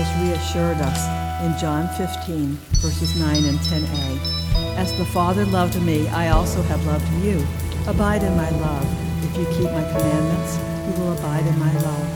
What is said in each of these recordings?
has reassured us in John 15, verses 9 and 10a. As the Father loved me, I also have loved you. Abide in my love. If you keep my commandments, you will abide in my love.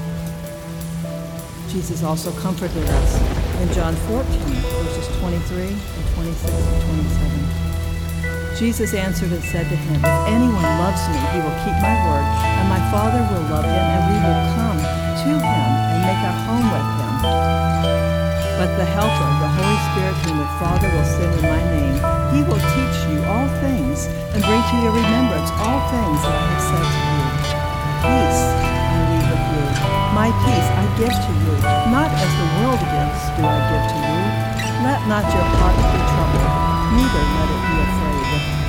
Jesus also comforted us in John 14, verses 23 and 26 and 27. Jesus answered and said to him, If anyone loves me, he will keep my word, and my Father will love him, and we will come to him and make our home with him. But the Helper, the Holy Spirit, whom the Father will send in my name, he will teach you all things and bring to your remembrance all things that I have said to you. Peace I leave with you. My peace I give to you. Not as the world gives do I give to you. Let not your heart be troubled, neither let it be afraid.